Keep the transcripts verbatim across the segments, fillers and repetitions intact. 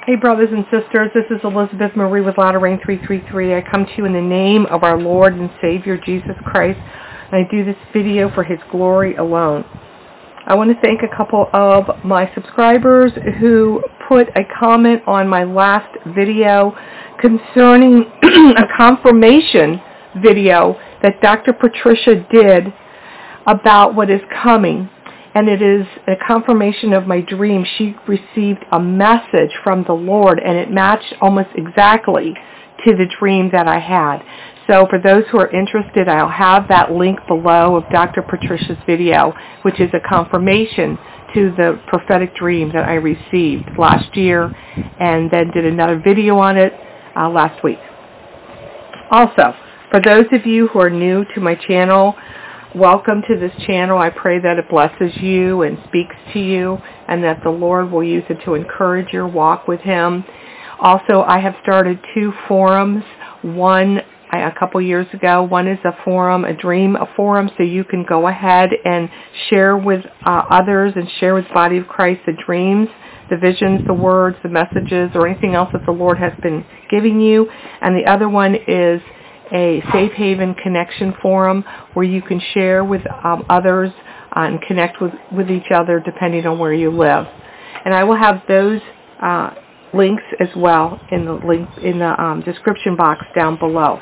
Hey, brothers and sisters, this is Elizabeth Marie with Latter Rain three three three. I come to you in the name of our Lord and Savior, Jesus Christ, and I do this video for His glory alone. I want to thank a couple of my subscribers who put a comment on my last video concerning a confirmation video that Doctor Patricia did about what is coming. And it is a confirmation of my dream. She received a message from the Lord, and it matched almost exactly to the dream that I had. So for those who are interested, I'll have that link below of Doctor Patricia's video, which is a confirmation to the prophetic dream that I received last year, and then did another video on it uh, last week. Also, for those of you who are new to my channel, welcome to this channel. I pray that it blesses you and speaks to you, and that the Lord will use it to encourage your walk with Him. Also, I have started two forums. One a couple years ago. One is a forum, a dream a forum, so you can go ahead and share with uh, others and share with the body of Christ the dreams, the visions, the words, the messages, or anything else that the Lord has been giving you. And the other one is a Safe Haven Connection Forum where you can share with um, others uh, and connect with, with each other depending on where you live. And I will have those uh, links as well in the link in the um, description box down below.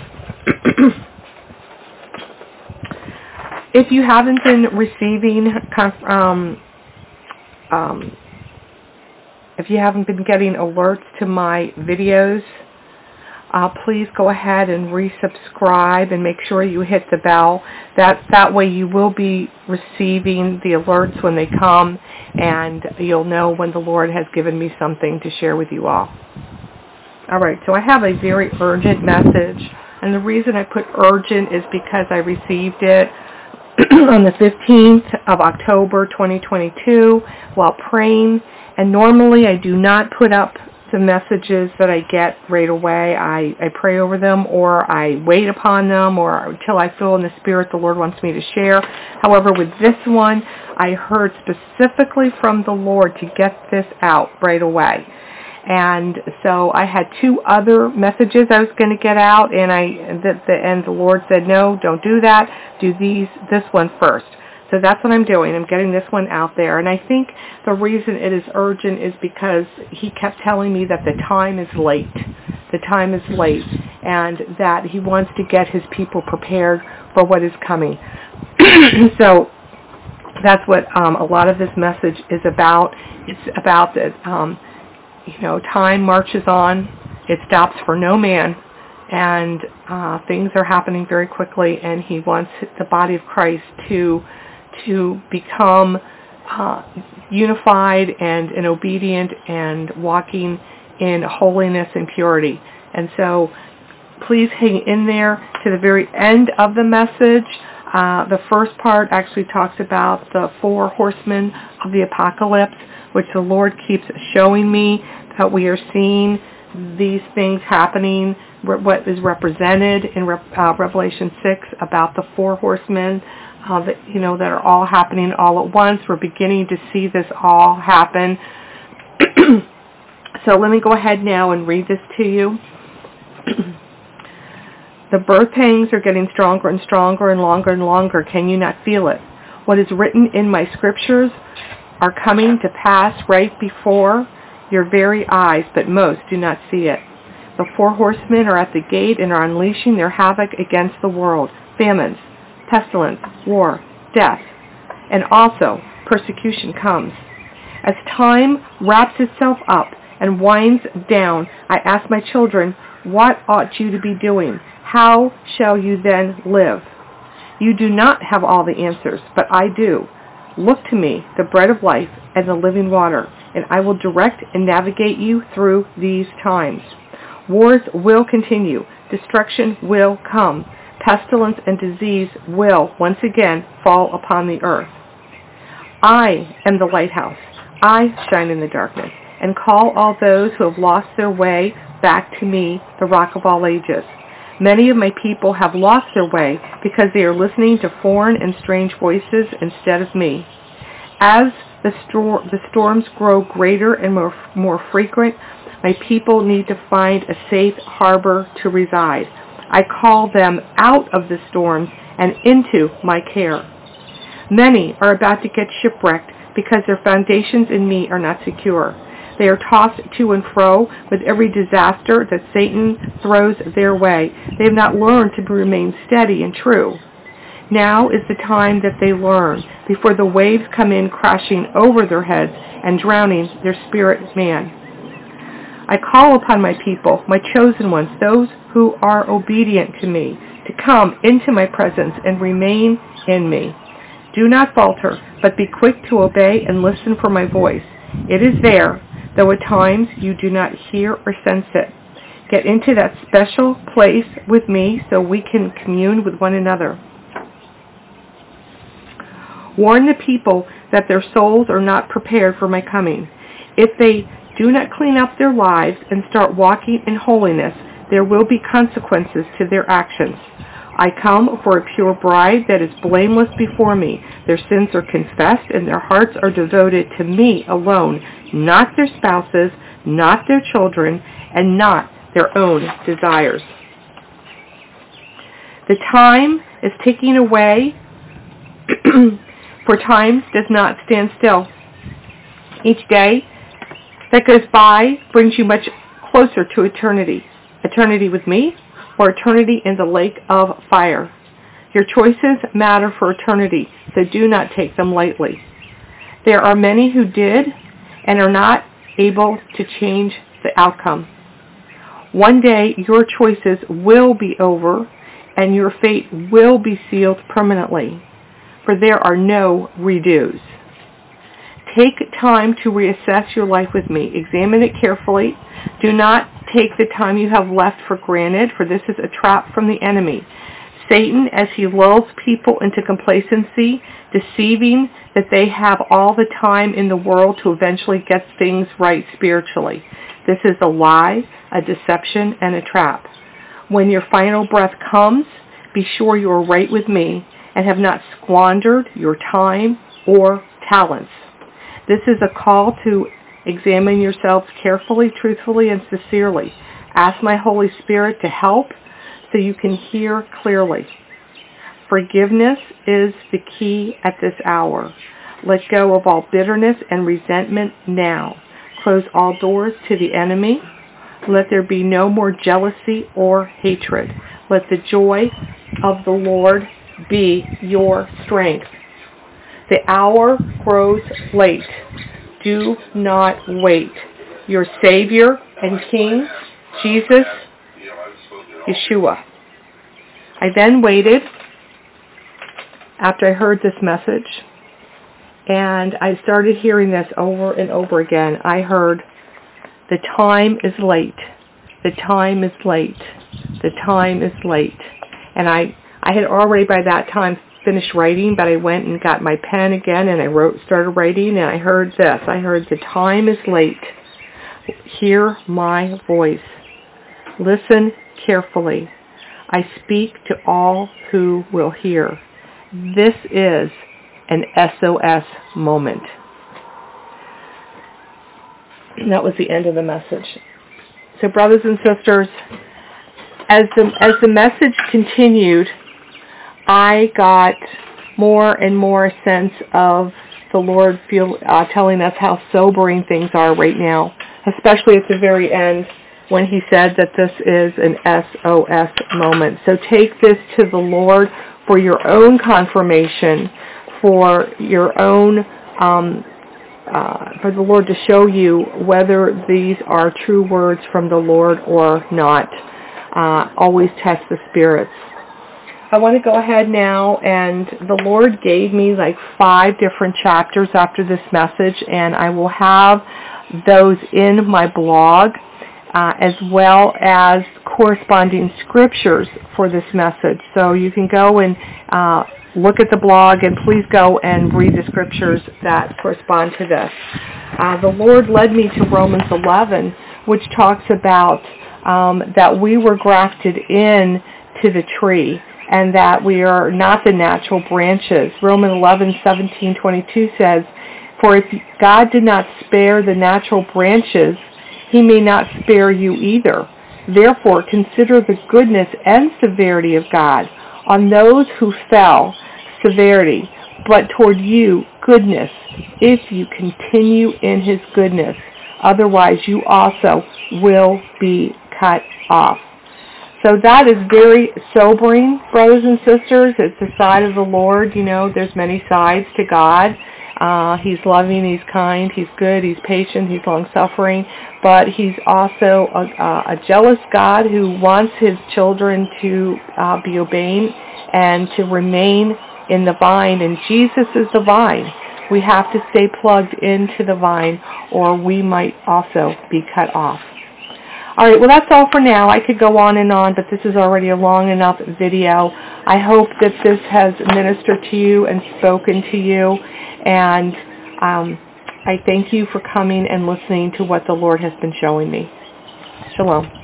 If you haven't been receiving um, um, if you haven't been getting alerts to my videos, Uh, please go ahead and resubscribe and make sure you hit the bell. That, that way you will be receiving the alerts when they come, and you'll know when the Lord has given me something to share with you all. Alright, so I have a very urgent message, and the reason I put urgent is because I received it on the fifteenth of October twenty twenty-two while praying, and normally I do not put up the messages that I get right away. I, I pray over them, or I wait upon them, or until I feel in the Spirit the Lord wants me to share. However, with this one, I heard specifically from the Lord to get this out right away. And so I had two other messages I was going to get out, and I the, the, and the Lord said, no, don't do that. Do these this one first. So that's what I'm doing. I'm getting this one out there. And I think the reason it is urgent is because He kept telling me that the time is late. The time is late. And that He wants to get His people prepared for what is coming. So that's what um, a lot of this message is about. It's about that, um, you know, time marches on. It stops for no man. And uh, things are happening very quickly. And He wants the body of Christ to to become uh, unified and, and obedient and walking in holiness and purity. And so please hang in there to the very end of the message. Uh, the first part actually talks about the four horsemen of the apocalypse, which the Lord keeps showing me that we are seeing these things happening, what is represented in uh, Revelation six about the four horsemen. Uh, that, you know, that are all happening all at once. We're beginning to see this all happen. So let me go ahead now and read this to you. The birth pangs are getting stronger and stronger and longer and longer. Can you not feel it? What is written in my scriptures are coming to pass right before your very eyes, but most do not see it. The four horsemen are at the gate and are unleashing their havoc against the world. Famines, pestilence, war, death, and also persecution comes. As time wraps itself up and winds down, I ask my children, what ought you to be doing? How shall you then live? You do not have all the answers, but I do. Look to me, the bread of life and the living water, and I will direct and navigate you through these times. Wars will continue. Destruction will come. Pestilence and disease will once again fall upon the earth. I am the lighthouse. I shine in the darkness and call all those who have lost their way back to me, the rock of all ages. Many of my people have lost their way because they are listening to foreign and strange voices instead of me. As the, stor- the storms grow greater and more, more frequent, my people need to find a safe harbor to reside. I call them out of the storms and into my care. Many are about to get shipwrecked because their foundations in me are not secure. They are tossed to and fro with every disaster that Satan throws their way. They have not learned to remain steady and true. Now is the time that they learn, before the waves come in crashing over their heads and drowning their spirit man. I call upon my people, my chosen ones, those who are obedient to me, to come into my presence and remain in me. Do not falter, but be quick to obey and listen for my voice. It is there, though at times you do not hear or sense it. Get into that special place with me so we can commune with one another. Warn the people that their souls are not prepared for my coming. If they do not clean up their lives and start walking in holiness, there will be consequences to their actions. I come for a pure bride that is blameless before me. Their sins are confessed and their hearts are devoted to me alone, not their spouses, not their children, and not their own desires. The time is ticking away, for time does not stand still. Each day that goes by brings you much closer to eternity. Eternity with me, or eternity in the lake of fire. Your choices matter for eternity, so do not take them lightly. There are many who did and are not able to change the outcome. One day your choices will be over and your fate will be sealed permanently, for there are no redos. Take time to reassess your life with me. Examine it carefully. Do not take the time you have left for granted, for this is a trap from the enemy. Satan, as he lulls people into complacency, deceiving that they have all the time in the world to eventually get things right spiritually. This is a lie, a deception, and a trap. When your final breath comes, be sure you are right with me and have not squandered your time or talents. This is a call to examine yourselves carefully, truthfully, and sincerely. Ask my Holy Spirit to help so you can hear clearly. Forgiveness is the key at this hour. Let go of all bitterness and resentment now. Close all doors to the enemy. Let there be no more jealousy or hatred. Let the joy of the Lord be your strength. The hour grows late. Do not wait. Your Savior and King, Jesus, Yeshua. I then waited after I heard this message, and I started hearing this over and over again. I heard, the time is late. The time is late. The time is late. And I, I had already by that time finished writing, but I went and got my pen again and I wrote, started writing, and I heard this. I heard, the time is late. Hear my voice. Listen carefully. I speak to all who will hear. This is an S O S moment. And that was the end of the message. So brothers and sisters, as the, as the message continued, I got more and more sense of the Lord feel, uh, telling us how sobering things are right now, especially at the very end when he said that this is an S O S moment. So take this to the Lord for your own confirmation, for your own, um, uh, for the Lord to show you whether these are true words from the Lord or not. Uh, always test the spirits. I want to go ahead now, and the Lord gave me like five different chapters after this message, and I will have those in my blog, uh, as well as corresponding scriptures for this message. So you can go and uh, look at the blog, and please go and read the scriptures that correspond to this. Uh, the Lord led me to Romans eleven, which talks about um, that we were grafted in to the tree, and that we are not the natural branches. Romans eleven, seventeen, twenty-two says For if God did not spare the natural branches, he may not spare you either. Therefore, consider the goodness and severity of God. On those who fell, severity, but toward you, goodness, if you continue in his goodness. Otherwise, you also will be cut off. So that is very sobering, brothers and sisters. It's the side of the Lord. You know, there's many sides to God. Uh, he's loving, he's kind, he's good, he's patient, he's long-suffering, but he's also a, a jealous God who wants his children to uh, be obeying and to remain in the vine, and Jesus is the vine. We have to stay plugged into the vine, or we might also be cut off. All right, well, that's all for now. I could go on and on, but this is already a long enough video. I hope that this has ministered to you and spoken to you, and um, I thank you for coming and listening to what the Lord has been showing me. Shalom.